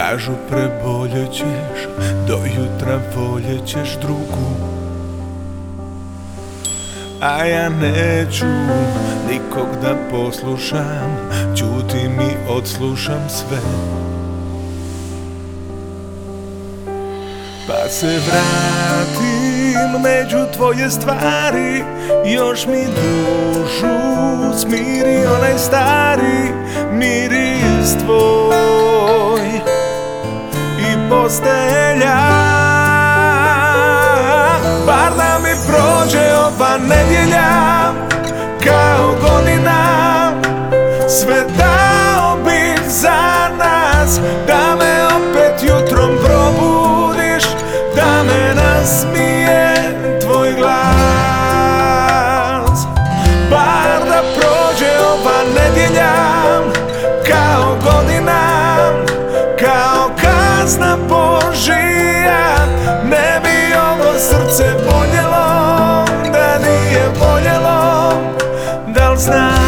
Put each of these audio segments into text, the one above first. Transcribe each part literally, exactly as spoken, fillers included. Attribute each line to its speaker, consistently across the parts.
Speaker 1: Kažu preboljećeš, do jutra voljećeš drugu, a ja neću nikog da poslušam, ćutim i odslušam sve. Pa se vratim među tvoje stvari, još mi dušu smiri onaj stari miris tvoj i postelja. Bar da mi prođe ova nedjelja kao godina, sve dao bih za nas, da me opet jutrom probudiš, da me nasmije tvoj glas. Bar da prođe ova nedjelja kao godina, kao kazna Božija, ne bi ovo srce voljelo da nije voljelo. Da li znaš?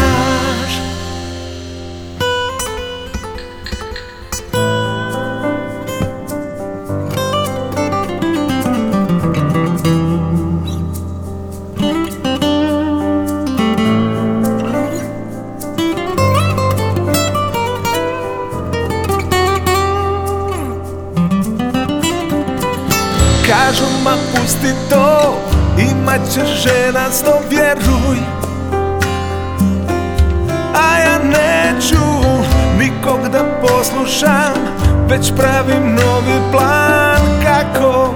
Speaker 1: Kažu ma pusti to, imat ćeš žena sto, vjeruj. A ja neću nikog da poslušam, već pravim novi plan kako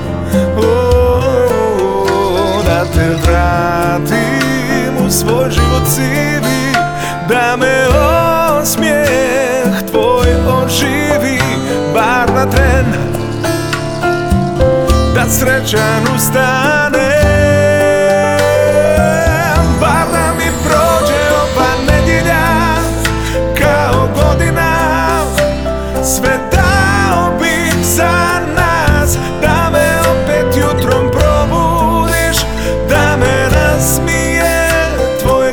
Speaker 1: o, da te vratim u svoj život sivi, da me osmijeh tvoj oživi, bar na tren, da srećan ustane. Bar da mi prođe ova nedjelja kao godina, sve dao bih za nas, da me opet jutrom probudiš, da me nasmije tvoj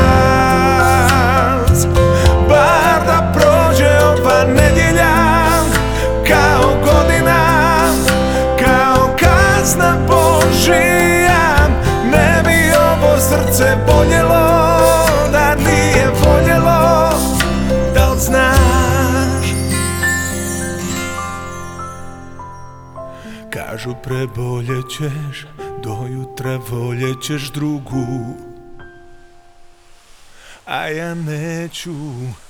Speaker 1: glas. Bar da prođe ova nedjelja kao godina, kazna Božija, ne bi ovo srce voljelo da nije voljelo. Da li znaš? Kažu preboljećeš, do jutra voljećeš drugu, a ja neću